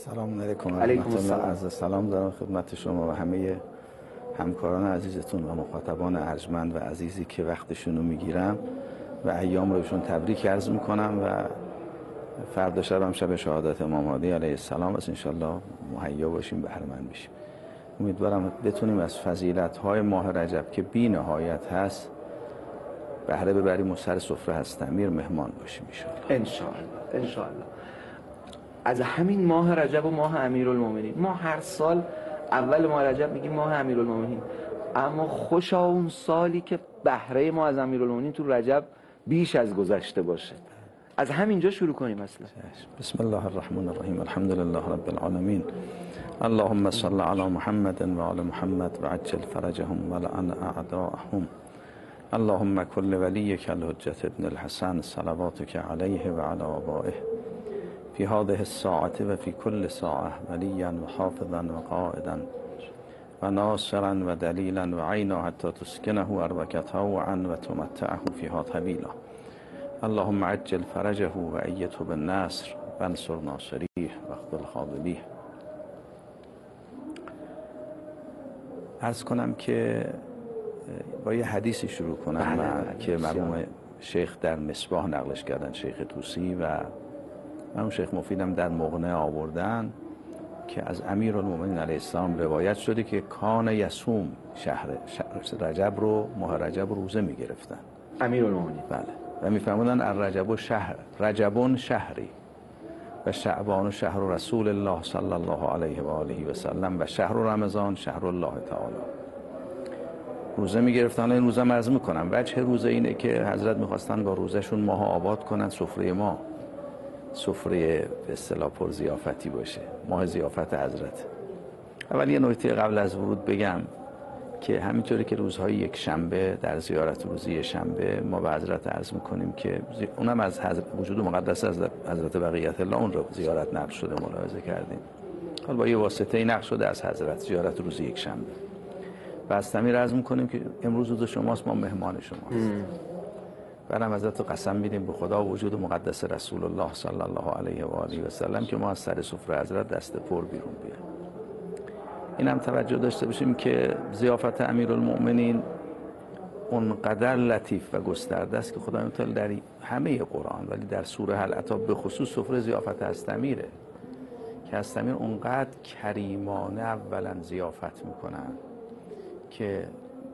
سلام علیکم. علیکم السلام. از سلام دارم خدمت شما و همه همکاران عزیزتون و مخاطبان ارجمند و عزیزی که وقتشون رو میگیرم و ایام رو بهشون تبریک عرض میکنم و فردا شب هم شب شهادت امام هادی علیه السلام است. انشالله مهیا باشیم، بهره مند بشیم. امیدوارم بتونیم از فضیلت‌های ماه رجب که بی نهایت هست بهره ببریم و سر سفره هست امیر مهمان باشیم انشاءالله. از همین ماه رجب و ماه امیرالمومنین، ما هر سال اول ماه رجب میگیم ماه امیرالمومنین، اما خوشا اون سالی که بهره ما از امیرالمومنین تو رجب بیش از گذشته باشه. از همینجا شروع کنیم اصلا. بسم الله الرحمن الرحیم. الحمد لله رب العالمین. اللهم صل علی محمد و آل محمد و عجل فرجهم و لعن اعداءهم. اللهم كل وليك الحجة ابن الحسن صلواتك عليه وعلى آبائه في هذه الساعة وفي كل ساعة وليا وحافظا وقائدا وناصرا ودليلا وعينا حتى تسكنه أربكته وعن وتمتعه فيها طويلا. اللهم عجل فرجه وأيته بالنصر وانصر ناصريه واخذل خاذليه. عرض کنم که با یه حدیثی شروع کنم که مرحوم شیخ در مصباح نقلش کردن، شیخ طوسی، و مرحوم شیخ مفیدم در مغنه آوردن که از امیرالمومنین علیه السلام روایت شده که کان یصوم شهر رجب رو، ماه رجب رو روزه میگرفتن امیرالمومنین. بله، و میفرمودن الرجب شهر، رجبون شهری و شعبان شهر رسول الله صلی الله علیه و آله و سلم و شهر رمضان شهر الله تعالی. روزه میگرفتن. این روزه عرض میکنم وجه روزه اینه که حضرت میخواستن با روزهشون ماه آباد کنن، سفره ما سفره به اصطلاح پر ضیافتی باشه، ماه ضیافت حضرت. اول یه نکته قبل از ورود بگم که همینطوری که روزهای یک شنبه در زیارت روزی شنبه ما به حضرت عرض میکنیم که اونم از وجود مقدس از حضرت بقیت الله اون رو زیارت نقل شده ملاحظه کردیم، حالا با یه واسطه نقل شده از حضرت زیارت روزی یک شنبه. و از تمیر عرض میکنیم که امروز روز شماست، ما مهمان شماست. برام حضرت قسم میدیم به خدا و وجود مقدس رسول الله صلی الله علیه و آله و سلم که ما از سر سفره حضرت دست پر بیرون بیایم. این هم توجه داشته باشیم که ضیافت امیرالمومنین اونقدر لطیف و گسترده است که خدای متعال در همه قرآن ولی در سوره العطا به خصوص سفره ضیافت هستمیره که هستمیر اونقدر کریمانه اولا ضیافت میکنن که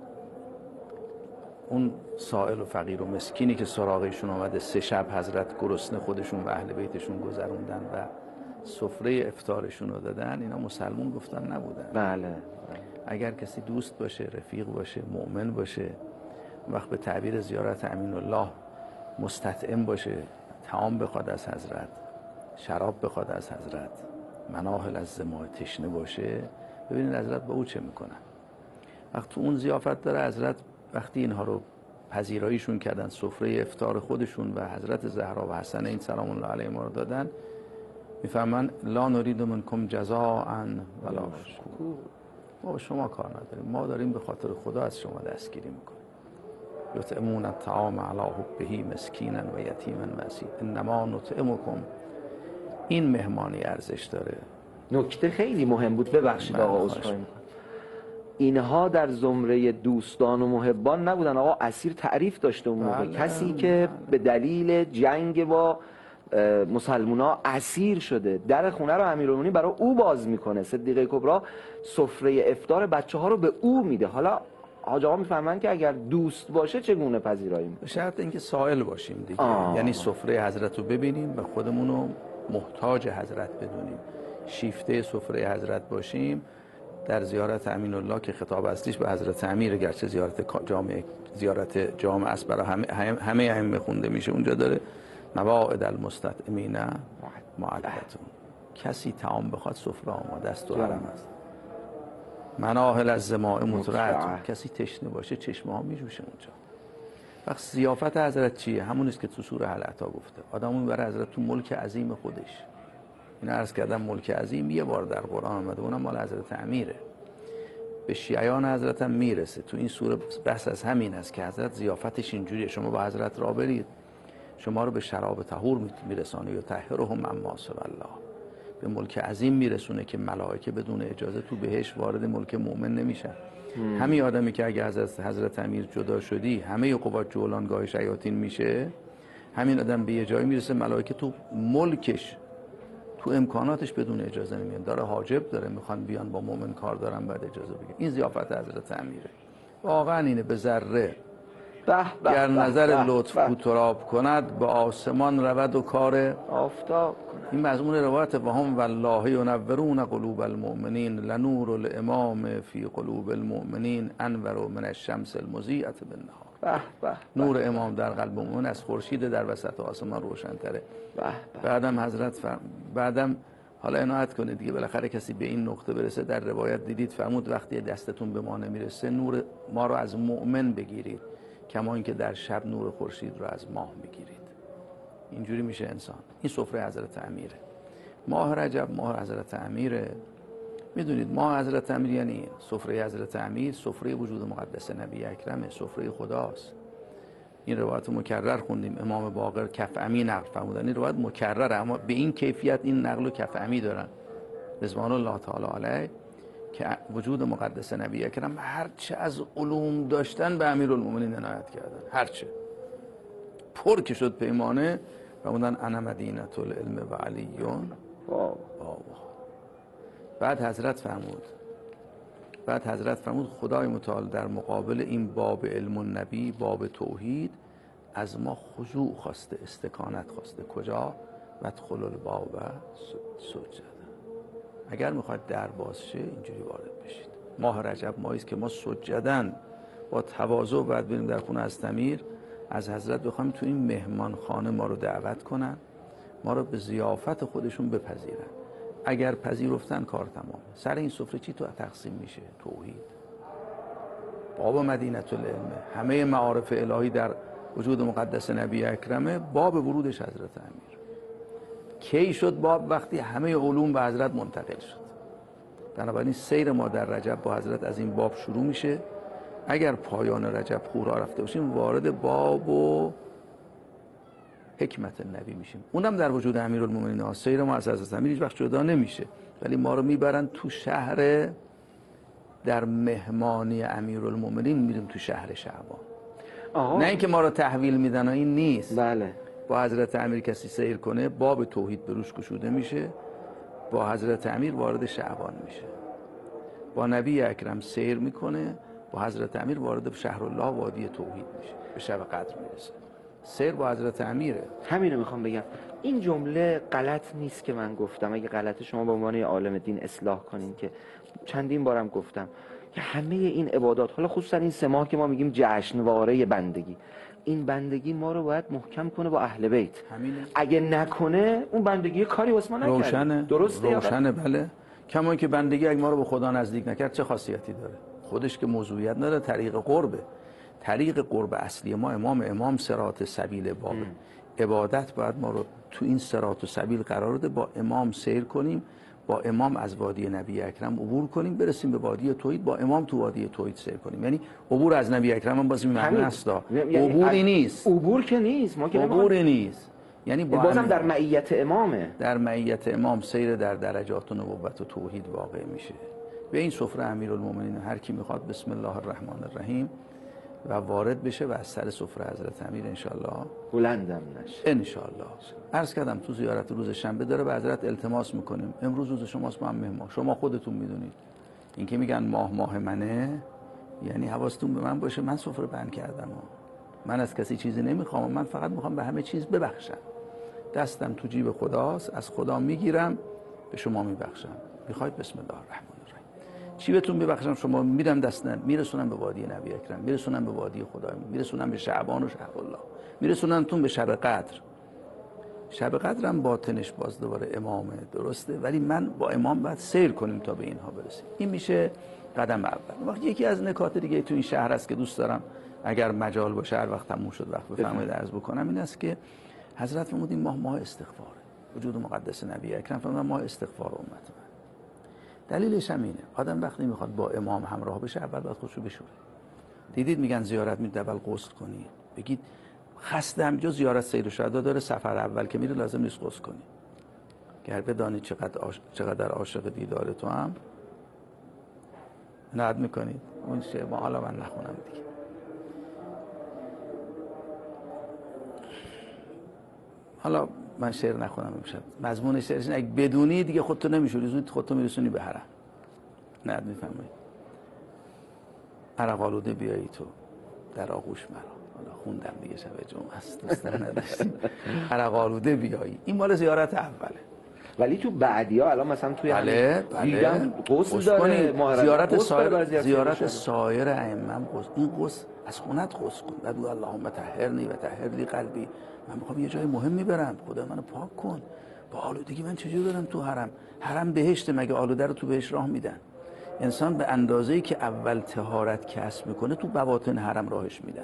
اون سائل و فقیر و مسکینی که سراغشون آمده 3 شب حضرت گرسنه خودشون و اهل بیتشون گذروندن و سفره افطارشون رو دادن، اینا مسلمون گفتن نبودن. بله. اگر کسی دوست باشه، رفیق باشه، مؤمن باشه، وقت به تعبیر زیارت امین الله مستطعم باشه، طعام بخواد از حضرت، شراب بخواد از حضرت، مناهل از زماع تشنه باشه، ببینید حضرت با او چه میکنن. وقت تو اون ضیافت داره حضرت وقتی اینها رو پذیراییشون کردن، سفره افطار خودشون و حضرت زهرا و حسن این سلام الله علیه ما رو دادن، میفهمن لا نرید منکم جزاء ولا شکور، ما با شما کار نداریم، ما داریم به خاطر خدا از شما دستگیری میکنیم. یطعمون الطعام علی حبه مسکینا و یتیما و اسیرا انما نطعمکم. این مهمانی ارزش داره. نکته خیلی مهم بود، ببخشید آقا عذرخواهی میکنم، اینها در زمره دوستان و محبان نبودن. آقا اسیر تعریف داشته اون موقع، کسی که به دلیل جنگ با مسلمونا اسیر شده، در خونه رو امیرالمومنین برای او باز میکنه، صدیقه کبرا سفره افطار بچه ها رو به او میده. حالا حاج آقا میفهمن که اگر دوست باشه چگونه پذیرایی میکنه؟ به شرط اینکه سائل باشیم دیگه. یعنی سفره حضرت رو ببینیم و خودمون رو محتاج حضرت بدونیم، شیفته سفره حضرت باشیم. در زیارت امین الله که خطاب اصلیش به حضرت امیر، گرچه زیارت جامع است برای همه ائمه خونده میشه، اونجا داره مواعد المستطعمین معدتون، کسی طعام بخواد سفره آماده است و حرم است. مناهل از زماع مترعتون، کسی تشنه باشه چشمه ها میجوشه اونجا. وقت ضیافت حضرت چیه؟ همونیست که تو سوره العطا گفته، آدمو میبره حضرت تو ملک عظیم خودش. این عرض کردم ملک عظیم یه بار در قرآن آمده، اونم مال حضرت امیره، به شیعیان حضرت هم میرسه. تو این سوره بحث از همین است که حضرت ضیافتش اینجوریه، شما با حضرت را برید شما رو به شراب طهور میرسانه، یا طهرهم عما سوی الله، به ملک عظیم میرسونه که ملائکه بدون اجازه تو بهشت وارد ملک مؤمن نمیشن. همین آدمی که اگه از حضرت امیر جدا شدی همه قوات جولانگاه شیاطین میشه، همین آدم به یه جایی میرسه ملائکه تو ملکش تو امکاناتش بدون اجازه نمیان. داره حاجب داره، میخوان بیان با مؤمن کار دارن بعد اجازه بگیرن. این ضیافت حضرت امیره. واقعا اینه به ذره گر نظر لطف کو تراب کند، به آسمان رود و کار آفتاب کند. این مضمون روایت و هم والله ینورون قلوب المؤمنین لنور الامام فی قلوب المؤمنین انور من الشمس المضیئة بالنهار. نور امام در قلب مؤمن از خورشید در وسط آسمان روشن‌تره. بعدم حضرت بعدم حالا عنایت کنید دیگه، بالاخره کسی به این نقطه برسه. در روایت دیدید فرمود وقتی دستتون به ما نمیرسه نور ما رو از مؤمن بگیرید، کما اینکه در شب نور خورشید رو از ماه میگیرید. اینجوری میشه انسان. این سفره حضرت امیره. ماه رجب ماه حضرت امیره. میدونید ماه حضرت امیر یعنی این سفره حضرت امیر سفره وجود مقدس نبی اکرمه، سفره خداست. این روایت مکرر خوندیم. امام باقر کفعمی نقل فرمودن. این روایت مکرره، اما به این کیفیت این نقل و کفعمی دارن رضوان الله تعالی علیه که وجود مقدس نبی اکرم هرچه از علوم داشتن به امیرالمومنین عنایت کردن، هرچه پر که شد پیمانه فرمودن انا مدینة العلم و علیون. بعد حضرت فرمود خدای متعال در مقابل این باب علم النبی، باب توحید، از ما خضوع خواسته، استکانت خواسته. کجا؟ وادخلوا الباب سجدا. اگر میخواید در باز شه اینجوری وارد بشید. ماه رجب ماهی است که ما سجدن با تواضع باید بریم در خونه از امیر از حضرت بخوایم تو این مهمان خانه ما رو دعوت کنن، ما رو به ضیافت خودشون بپذیرن. اگر پذیرفتن کار تمام. سر این سفره چی تو تقسیم میشه؟ توحید. باب مدینة العلم، همه معارف الهی در وجود مقدس نبی اکرمه. باب ورودش حضرت امیر کی شد؟ باب وقتی همه علوم به حضرت منتقل شد. بنابراین سیر ما در رجب با حضرت از این باب شروع میشه. اگر پایان رجب خورا رفته باشیم وارد باب و حکمت نبی میشیم. اونم در وجود امیرالمومنین ها. سیر ما از حضرت امیر هیچ وقت جدا نمیشه، ولی ما رو میبرن تو شهر، در مهمانی امیرالمومنین میریم تو شهر شعبان. نه اینکه ما رو تحویل میدن، این نیست. بله. با حضرت امیر کسی سیر کنه باب توحید به روش گشوده میشه، با حضرت امیر وارد شعبان میشه. با نبی اکرم سیر میکنه، با حضرت امیر وارد شهر الله وادی توحید میشه، به شب قدر میرسه. سیر با حضرت امیره. همینو میخوام بگم. این جمله غلط نیست که من گفتم. اگه غلطه شما به عنوان عالم دین اصلاح کنین، که چندین بارم گفتم که همه این عبادات، حالا خصوصا این 3 ماه که ما میگیم جشنواره بندگی، این بندگی ما رو باید محکم کنه با اهل بیت. اگه نکنه اون بندگی کاری واسه ما نکرده. روشنه. درسته؟ روشنه. بله. کما اینکه بندگی اگه ما رو به خدا نزدیک نکرد چه خاصیتی داره؟ خودش که موضوعیت نداره. طریق قربه. طریق قرب اصلی ما امام صراط سبیل بابه. عبادت باید ما رو تو این صراط و سبیل قرار ده، با امام سیر کنیم، با امام از وادی نبی اکرم عبور کنیم، برسیم به وادی توحید، با امام تو وادی توحید سیر کنیم. یعنی عبور از نبی اکرم هم باز این معنی است. عبوری نیست. عبور که نیست. ما که عبوری نیست. یعنی بازم در معیت امامه. در معیت امام سیر در درجات نبوت و توحید واقع میشه. به این سفره امیرالمومنین هر کی میخواد بسم الله الرحمن الرحیم و وارد بشه و از سر سفره حضرت امیر انشالله بلندم نشه. انشالله. عرض کردم تو زیارت روز شنبه داره به حضرت التماس میکنیم امروز روز شماست، ما هم مهمان، شما خودتون میدونید. این که میگن ماه منه یعنی حواستون به من باشه. من سفره بند کردم، من از کسی چیزی نمیخوام، من فقط میخوام به همه چیز ببخشم. دستم تو جیب خداست، از خدا میگیرم به شما میبخشم. میخواید بسم الله الرحمن الرحیم چی بهتون ببخشم؟ شما میرم دستن میرسونم به وادی نبی اکرم، میرسونم به وادی خدا، میرسونم به شعبان و شهر الله، میرسونمتون به شب قدر. شب قدرم باطنش باز دوباره امامه، درسته، ولی من با امام باید سیر کنیم تا به اینها برسیم. این میشه قدم اول. وقتی یکی از نکات دیگه تو این شهر است که دوست دارم اگر مجال باشه هر وقت تموم شد وقت بفرمایید عرض بکنم، این است که حضرت فرمود این ماه استغفاره. وجود مقدس نبی اکرم فرمود ماه استغفار امت من. دلیلش هم اینه آدم وقتی میخواد با امام همراه بشه اول باید خودشو بشوره. دیدید میگن زیارت میید اول غسل کنی، بگید خسته همینجا زیارت سید الشهدا داره، سفر اول که میره لازم نیست غسل کنی. گر بدانی چقدر عاشق دیدار تو هم ند میکنید. اون شعر ما حالا من نخونم دیگه. حالا من شعر نخونم امشب. مضمون شعرش اینه اگه بدونی دیگه خودتو نمیشوری، خودتو میرسونی به حرم. ند میفهمید. عرق آلوده بیایی تو در آغوش مرا. حالا خوندم دیگه، شب جمعه است دوستان نداشتیم. عرق آلوده بیایی. این مال زیارت اوله. ولی تو بعدیا الان مثلا توی بله دیدم غسل داره، زیارت سایر ائمه غسل. این غسل از خونت غسل کن. بگو اللهم طهرنی و طهر لی قلبی. من میخوام یه جای مهمی برم، خدا منو پاک کن. با آلودگی من چجوری برم تو حرم؟ حرم بهشت، مگه آلوده رو تو بهشت راه میدن؟ انسان به اندازه‌ای که اول طهارت کسب میکنه تو بواطن حرم راهش میدن.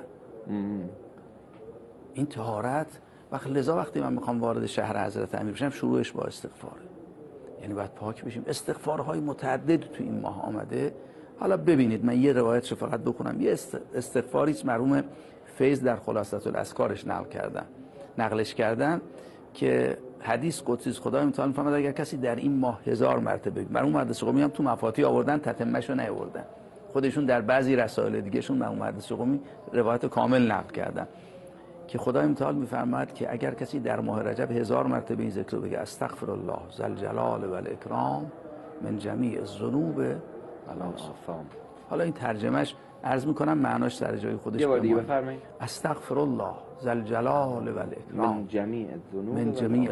این طهارت لذا وقتی من میخوام وارد شهر حضرت امیر بشم شروعش با استغفاره. یعنی باید پاک بشیم. استغفارهای متعدد تو این ماه آمده. حالا ببینید من یه روایتش فقط بخونم. یه استغفاری مرحوم فیض در خلاصة الاذکارش نقلش کردن که حدیث قدسی خدای متعال میفرماد اگر کسی در این ماه 1000 مرتبه، مرحوم محدث قمی هم تو مفاتیح آوردن، تتمه‌شو نیاوردن، خودشون در بعضی رسائل دیگهشون مرحوم محدث قمی روایت کامل نقل کردن که خدای متعال میفرماد که اگر کسی در ماه رجب 1000 مرتبه این ذکر رو بگه استغفر الله ذوالجلال والاکرام من جمیع الذنوب والآثام. حالا این ترجمهش عرض میکنم معناش سر جای خودش. یه بار دیگه بفرمایید. استغفر الله ذوالجلال والاکرام من جمیع الذنوب من جمیع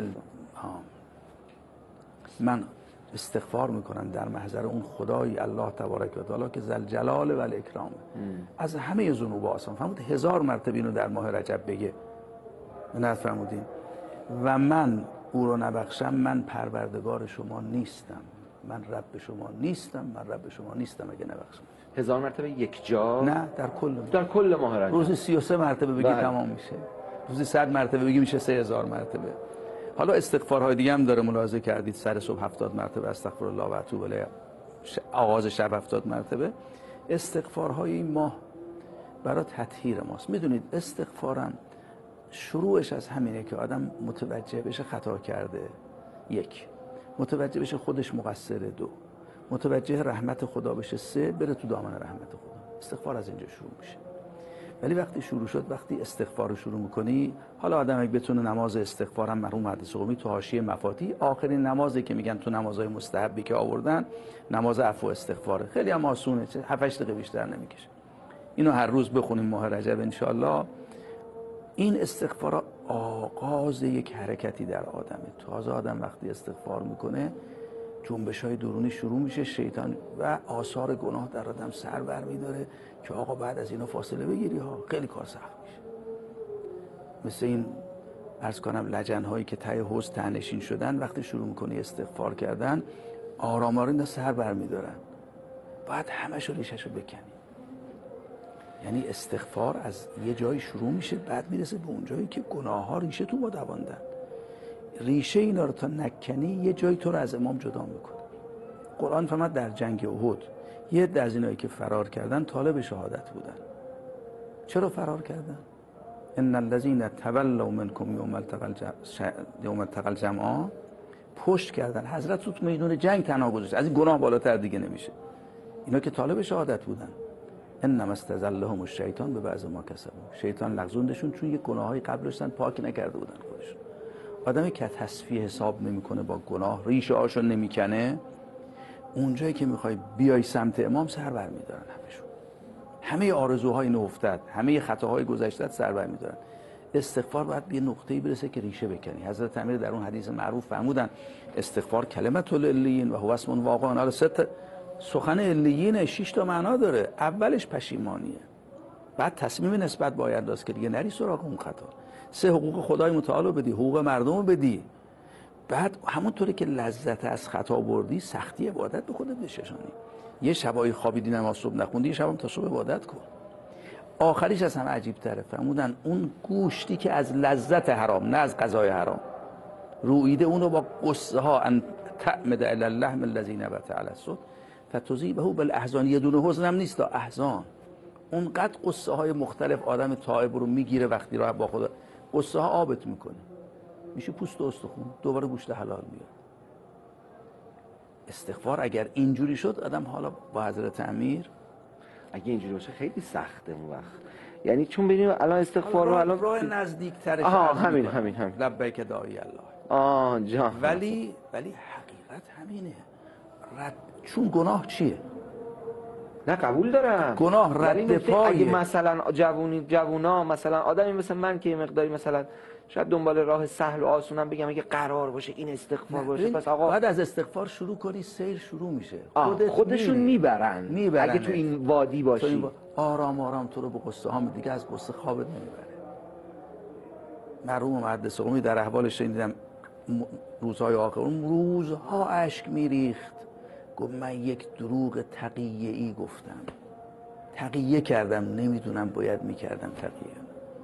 من استغفار میکنم در محضر اون خدای الله تبارک و تعالی که ذوالجلال و الاکرام از همه ذنوب آسان. فرمود 1000 مرتبه اینو در ماه رجب بگه. نه فرمودین و من او رو نبخشم من پروردگار شما نیستم، من رب شما نیستم، من رب شما نیستم اگه نبخشم. 1000 مرتبه یک جا؟ نه در کل ماه رجب. روزی 33 مرتبه بگی تمام میشه. روزی 100 مرتبه بگی میشه 3000 مرتبه. حالا استغفارهای دیگه هم داره، ملاحظه کردید سر صبح 70 مرتبه استغفر الله و اتوب الیه، آغاز شب 70 مرتبه. استغفارهای این ماه برای تطهیر ماست. میدونید استغفارم شروعش از همینه که آدم متوجه بشه خطا کرده، 1 متوجه بشه خودش مقصره، 2 متوجه رحمت خدا بشه، 3 بره تو دامن رحمت خدا. استغفار از اینجا شروع میشه. ولی وقتی شروع شد، وقتی استغفار رو شروع میکنی، حالا آدم اگه بتونه نماز استغفار هم مرحوم محدث قمی تو حاشیه مفاتیح آخرین نمازی که میگن تو نمازهای مستحبی که آوردن نماز عفو استغفاره، خیلی هم آسونه، 7-8 دقیقه بیشتر نمیکشه. اینو هر روز بخونیم ماه رجب انشالله. این استغفار آغاز یک حرکتی در آدمه. تازه آدم وقتی استغفار میکنه جنبش‌های درونی شروع میشه، شیطان و آثار گناه در آدم سر برمی‌داره که آقا بعد از اینا فاصله بگیری ها، خیلی کار سخت میشه. مثل این عرض کنم لجن‌هایی که ته حوض ته‌نشین شدن، وقتی شروع میکنی استغفار کردن آرام آرام اینا سر برمی‌دارن، بعد همه‌شو ریشه‌شو بکنی. یعنی استغفار از یه جایی شروع میشه، بعد میرسه به اون جایی که گناه‌ها ریشه تو ما دواندن. ریشه اینا رو تا نکنی یه جایی تو رو از امام جدا میکنه. قرآن فرمود در جنگ احد یه عده از اینایی که فرار کردن طالب شهادت بودن. چرا فرار کردن؟ ان الذين تولوا منكم يوم التقى الجمعان، پشت کردن. حضرت تو میدون جنگ تنها گذاشت، از این گناه بالاتر دیگه نمیشه. اینا که طالب شهادت بودن. انما استزلهم الشیطان ببعض ما کسبوا، شیطان لغزوندشون چون یه گناهایی قبل داشتن پاک نکرده بودن خودشون. آدمی که تصفیه حساب نمیکنه با گناه، ریشه هاشو نمیکنه، اونجایی که میخوای بیای سمت امام سر برمیدارن همشون. همه آرزوهای نهفتت، همه خطاهای گذشتت سر برمیدارن. استغفار باید به نقطه‌ای برسه که ریشه بکنی. حضرت امیر در اون حدیث معروف فرمودن استغفار کلمت الالیین و هو اسم واقع. حالا سخن الیین 6 تا معنا داره. اولش پشیمانیه، بعد تصمیم نسبت با آینده است که دیگه نری سراغ اون خطا. 3 حقوق خدای متعال رو بدی، حقوق مردم رو بدی. بعد همونطوری که لذت از خطا بردی، سختی عبادت به خودت بششانی. یه شبای خوابیدی نماز صبح نخوندی، یه شبم تا صبح عبادت کن. آخریش از همه عجیب تره. فرمودن اون گوشتی که از لذت حرام، نه از غذای حرام رویده، اونو با قصه ها ان تعمد الی اللحم الذی نبت علی الصد فتذیبه بالاحزان. یه دونه حزن هم نیست، احزان. اونقدر قصه های مختلف آدم تائب رو میگیره وقتی راه با خدا قصه ها آبت میکنه، میشه پوست و استخون، دوباره گوشت حلال میاد. استغفار اگر اینجوری شد آدم حالا با حضرت امیر اگه اینجوری باشه خیلی سخته اون وقت. یعنی چون ببینیم الان استغفار رو الان راه نزدیک ترش همین لبیک داعی الله جان. ولی حقیقت همینه. چون گناه چیه؟ نه قبول دارم گناه رد پای. اگه مثلا جوونا مثلا آدمی مثل من که یه مقداری مثلا شاید دنبال راه سهل و آسونم بگم اگه قرار باشه این استغفار باشه، پس آقا بعد از استغفار شروع کنی سیر شروع میشه. خودشون میبرن اگه تو این وادی باشی. آرام آرام تو رو به قصه ها دیگه از قصه خوابت نمیبره. مرحوم محدث قمی در احوالش شنیدم روزهای آخر، اون روزها اشک میریخت، گفت من یک دروغ تقیه ای گفتم، تقیه کردم، نمیدونم باید میکردم تقیه.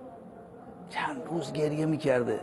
چند روز گریه میکرده.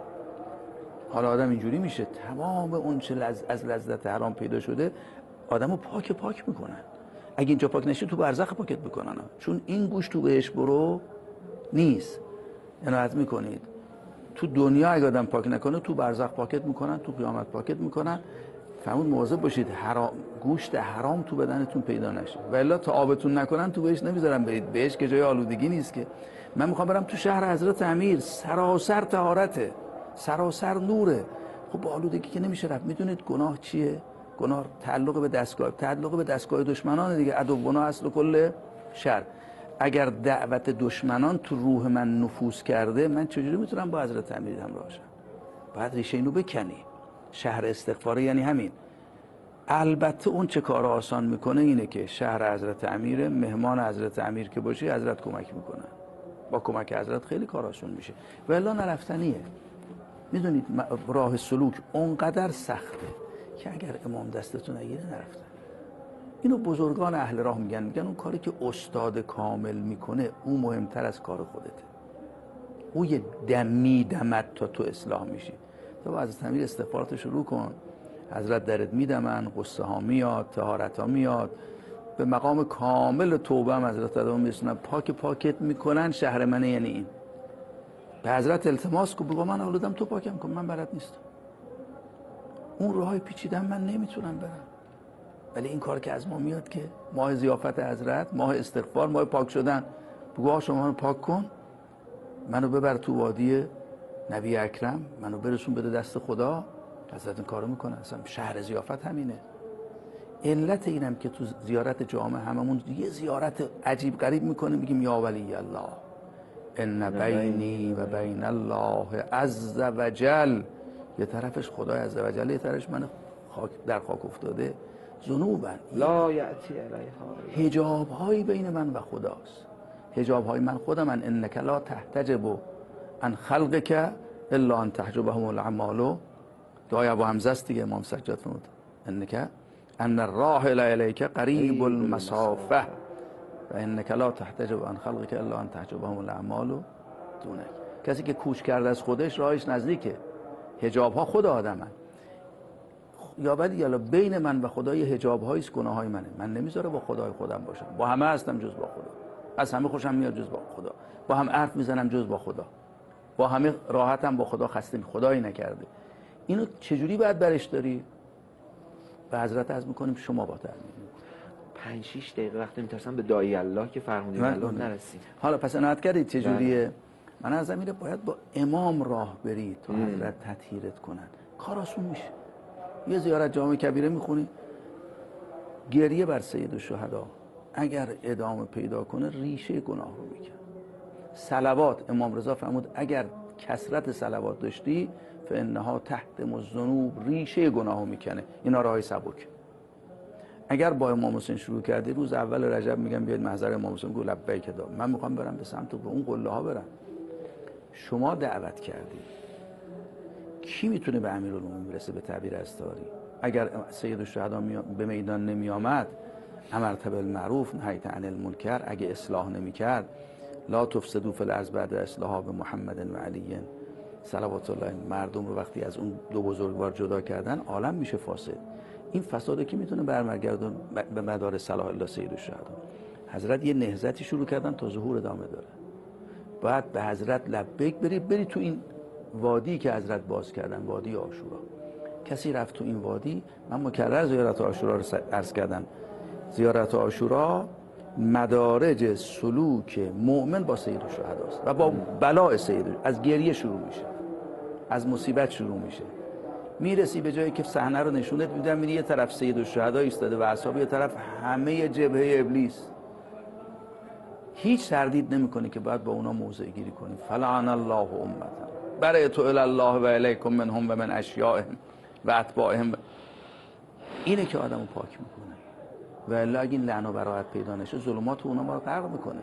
حالا آدم اینجوری میشه تمام اون چه از لذت حرام پیدا شده آدمو پاک میکنن. اگه اینجا پاک نشه تو برزخ پاکت میکنن، چون این گوش تو بهش برو نیست. عنایت میکنید تو دنیا اگه آدم پاک نکنه تو برزخ پاکت میکنن، تو قیامت پاکت میکنن. فهمون مواظب باشید گوشت حرام تو بدنتون پیدا نشه، و الا تا آبتون نکنن تو بهش نمیذارم برید. بهش که جای آلودگی نیست که. من میخوام برم تو شهر حضرت امیر، سراسر طهارته، سراسر نوره. خب با آلودگی که نمیشه رفت. میدونید گناه چیه؟ گناه تعلق به دستگاه دشمنان دیگه. عدو گناه اصل کل شر. اگر دعوت دشمنان تو روح من نفوذ کرده، من چجوری میتونم با حضرت امیر همراه شم؟ باید ریشه اینو بکنی. شهر استغفار یعنی همین. البته اون چه کار آسان میکنه اینه که شهر حضرت امیر، مهمان حضرت امیر که باشی حضرت کمک میکنن. با کمک حضرت خیلی کار آسان میشه. و الا نرفتنیه. میدونید راه سلوک اونقدر سخته که اگر امام دستتون نگیره نرفتن. اینو بزرگان اهل راه میگن اون کاری که استاد کامل میکنه اون مهمتر از کار خودته. او یه دمی دمت تا تو اصلاح میشی. تو با حضرت امیر استغفارات شروع کن، حضرت درت میدمن، قصه ها میاد، طهارت ها میاد، به مقام کامل توبه هم حضرت آدم میرسونن، پاکت میکنن. شهر منه یعنی این. به حضرت التماس کن، بگو من آلودم تو پاکم کن، من بلد نیستم. اون راهای پیچیدم من نمیتونم برم. ولی این کار که از ما میاد که ماه ضیافت حضرت، ماه استغفار، ماه پاک شدن، بگو شما منو پاک کن، منو ببر تو وادی نبی اکرم، منو برسون بده دست خدا. حضرت این کارو میکنه. اصلا شهر ضیافت همینه. علت اینم که تو زیارت جامع هممون یه زیارت عجیب غریب میکنه، میگیم یا ولی الله ان بینی و بین الله عز وجل. یه طرفش خدای عز وجل، یه طرفش من در خاک افتاده ذنوبن لا یأتی علیها، حجاب های بین من و خداست. حجاب های من خودم، انک لا تحتجب عن خلقک الا ان تحجبهم الاعمال. دعای ابو حمزه است دیگه، امام سجاد فرمود انک ان الراحل الیک قریب المسافه و انک لا تحتجب عن خلقک الا ان تحجبهم الاعمال دونک. کسی که کوچ کرده از خودش راهش نزدیکه. حجاب ها خود آدمن. یا بعد یالا بین من و خدا یه حجاب هایی است، گناه های منه. من نمیذاره با خدای خودم باشم. با همه هستم جز با خدا. از همه خوشم میاد جز با خدا. با هم حرف میزنم جز با خدا. با همه راحتم با خدا خسته خدایی نکرده. اینو چجوری باید برش داری؟ به حضرت عرض میکنیم شما با تعلیم 5-6 دقیقه وقت میترسم به داعی الله که فرمودید الله نرسید. حالا پس عنایت کردید چجوریه؟ من از زمینه باید با امام راه برید تا حضرت تطهیرت کنن. کار آسون میشه. یه زیارت جامع کبیره میخونی، گریه بر سید الشهدا اگر ادامه پیدا کنه ریشه گناه رو میکنه. صلوات، امام رضا فرمود اگر کثرت صلوات داشتی فانها تحتم الذنوب، ریشه گناه رو میکنه. اینا راهی سبک. اگر با امام حسین شروع کردی، روز اول رجب میگم بیاید محضر امام حسین، گو لبیک دا، من میخوام برم به سمت به اون قله ها برم. شما دعوت کردی، کی میتونه به امیرالمومنین برسه؟ به تعبیر استاری اگر سید الشهدا به میدان نمی آمد، امرت بالمعروف نهیت عن المنکر، اگه اصلاح نمی کرد، لا تفسدوا فی الارض بعد اصلاحها به محمد و علی صلوات الله، مردم رو وقتی از اون دو بزرگوار جدا کردن عالم میشه فاسد. این فساده کی میتونه برگردون به مدار صلاح الله سید الشهدا؟ حضرت یه نهضتی شروع کردن تا ظهور ادامه داره. بعد به حضرت لبیک بری تو این وادی که حضرت باز کردن، وادی عاشورا، کسی رفت تو این وادی، من مکرر زیارت عاشورا رو عرض کردم، زیارت عاشورا مدارج سلوک مؤمن با سید الشهدا است و با بلاء سید، از گریه شروع میشه، از مصیبت شروع میشه، میرسی به جایی که صحنه رو نشونت میدن، میری یه طرف سید الشهدا ایستاده و اصحاب، یه طرف همه جبهه ابلیس، هیچ تردید نمیکنی که باید با اونا موضع گیری کنی. فلعن الله امتا برأت الی الله و الیکم منهم و من اشیائهم و اتباعهم. اینه که آدمو پاک میکنه، و الا اگه این لعن و براءت پیدا نشه ظلمات اونا ما رو غرق میکنه.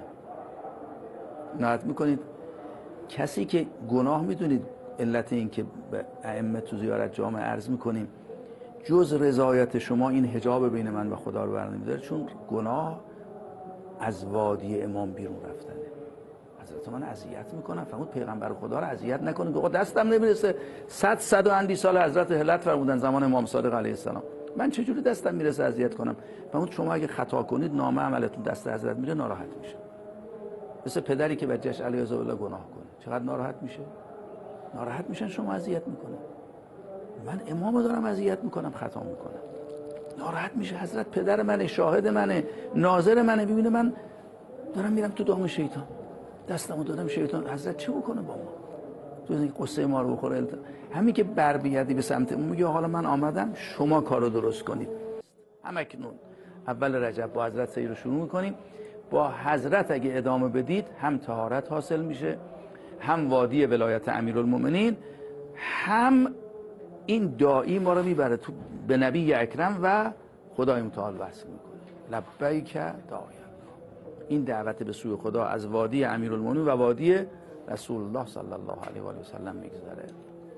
نهایت میکنید کسی که گناه، میدونید علت این که به ائمه تو زیارت جامع عرض میکنیم جز رضایت شما این حجاب بین من و خدا رو برنمیداره، چون گناه از وادی امام بیرون رفتنه. حضرت من اذیت میکنن، فرمود پیغمبر خدا رو اذیت نکنید. آقا دستم نمیرسه، 100 و اندی سال حضرت هلت فرمودن زمان امام صادق علیه السلام، من چجوری دستم میرسه اذیت کنم؟ فرمود شما اگه خطا کنید نامه عملتون دست حضرت میره، ناراحت میشه. مثل پدری که بچه‌ش علیه الله گناه کنه، چقدر ناراحت میشه؟ ناراحت میشن شما اذیت میکنه. من امامو دارم اذیت میکنم، خطا میکنم، ناراحت میشه. حضرت پدر منه، شاهد منه، ناظر منه، ببینه من دارم میرم تو دام شیطان، دستمو دادم شیطان، حضرت چه بکنه با ما؟ تو این قصه ما رو بخوره. همین که بر بیادی به سمت اون، میگه حالا من آمدم شما کارو درست کنید. همکنون اول رجب با حضرت سیر رو شروع میکنیم. با حضرت اگه ادامه بدید هم طهارت حاصل میشه، هم وادی ولایت امیرالمومنین، هم این داعی ما رو میبره تو به نبی اکرم و خدای متعال وصل میکنه. لبیک داعی. این دعوت به سوی خدا از وادی امیرالمومنین و وادی رسول الله صلی الله علیه و سلم میگذره.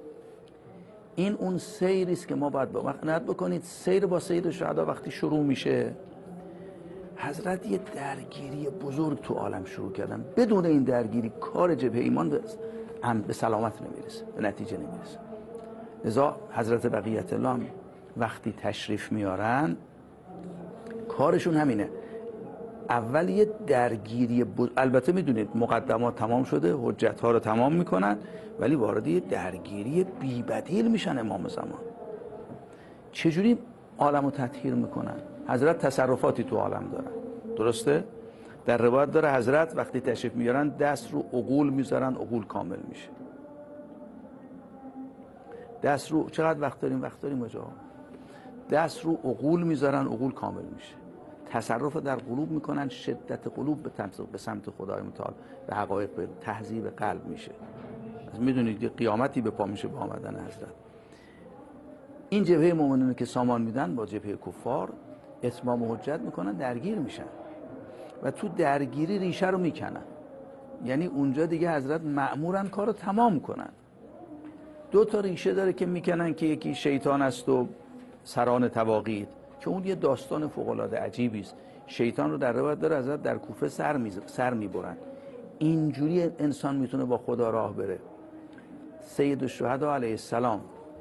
این اون سیری است که ما باید با وقت بکنید. سیر با سید الشهدا وقتی شروع میشه، حضرت یه درگیری بزرگ تو عالم شروع کردن. بدون این درگیری کار جبهه ایمان به سلامت نمیرسه، به نتیجه نمیرسه. لذا حضرت بقیت الله وقتی تشریف میارن کارشون همینه. اول یه درگیری البته میدونید مقدمات تمام شده، حجت ها رو تمام میکنن، ولی وارد یه درگیری بی‌بدیل میشن. امام زمان چجوری عالم رو تطهیر میکنن؟ حضرت تصرفاتی تو عالم دارن، درسته؟ در روایت داره حضرت وقتی تشریف میارن دست رو عقول میذارن، عقول کامل میشه. دست رو چقدر وقت داریم؟ وقت داریم اجا. دست رو عقول میذارن، عقول کامل میشه. تصرف در قلوب میکنن، شدت قلوب به سمت خدای متعال، به حقایق، به تهذیب قلب میشه. میدونید قیامتی به پا میشه با آمدن حضرت. این جبهه مؤمنین که سامان میدن با جبهه کفار اتمام و حجت میکنن، درگیر میشن و تو درگیری ریشه رو میکنن. یعنی اونجا دیگه حضرت مأمورن کارو تمام کنن. دو تا ریشه داره که میکنن که یکی شیطان است و سران تواقید، که اون یه داستان فوق العاده عجیبی است. شیطان رو در روایت داره حضرت در کوفه سر میبرن. اینجوری انسان میتونه با خدا راه بره. سید الشهدا علیه السلام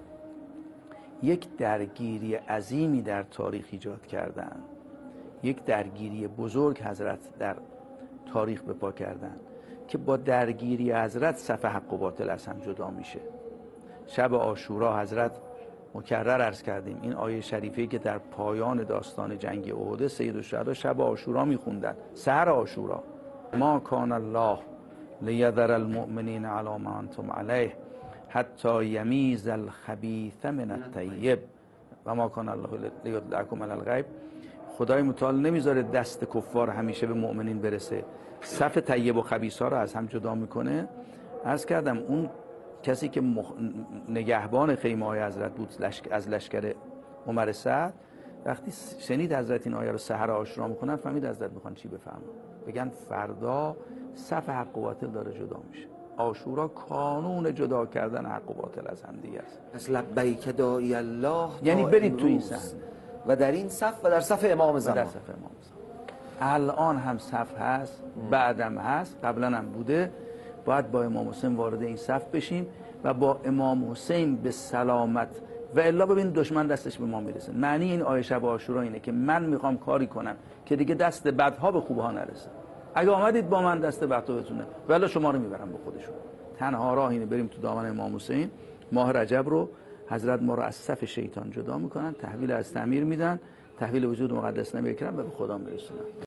یک درگیری عظیمی در تاریخ ایجاد کردن، یک درگیری بزرگ حضرت در تاریخ به پا کردن که با درگیری حضرت صف حق و باطل از هم جدا میشه. شب عاشورا حضرت مکرر عرض کردیم این آیه شریفه که در پایان داستان جنگ احد سید الشهدا شب عاشورا میخوندن، سحر عاشورا: ما کان الله لیذر المؤمنین علی ما انتم علیه حتی یمیز الخبیث من الطیب و ما کان الله لیطلعکم علی الغیب. خدای متعال نمیذاره دست کفار همیشه به مؤمنین برسه، صف طیب و خبیث ها رو از هم جدا میکنه. عرض کردم اون کسی که نگهبان خیمه های حضرت بود از لشکر عمر سعد، وقتی شنید حضرت این آیه رو سحر عاشورا میخونن، فهمید حضرت میخوان چی بفهمن. بگن فردا صف حق و باطل داره جدا میشه. عاشورا کانون جدا کردن حق و باطل از هم دیگه است. پس لبیک داعی الله، یعنی برید تو این صحنه و در این صف و در صف امام زمان. در صف امام زمان الان هم صف هست، بعدم هست، قبلا هم بوده. باید با امام حسین وارد این صف بشیم و با امام حسین به سلامت، و الا ببین دشمن دستش به ما میرسه. معنی این آیه شب عاشورا اینه که من میخوام کاری کنم که دیگه دست بدها به خوبها نرسه. اگه آمدید با من دست بدها بتونه، ولی شما رو میبرم به خودشون. تنها راه اینه بریم تو دامن امام حسین، ماه رجب رو حضرت ما رو از صف شیطان جدا میکنن، تحویل از تعمیر میدن، تحویل وجود مقدس نمیکنن و به خدا میرسونن.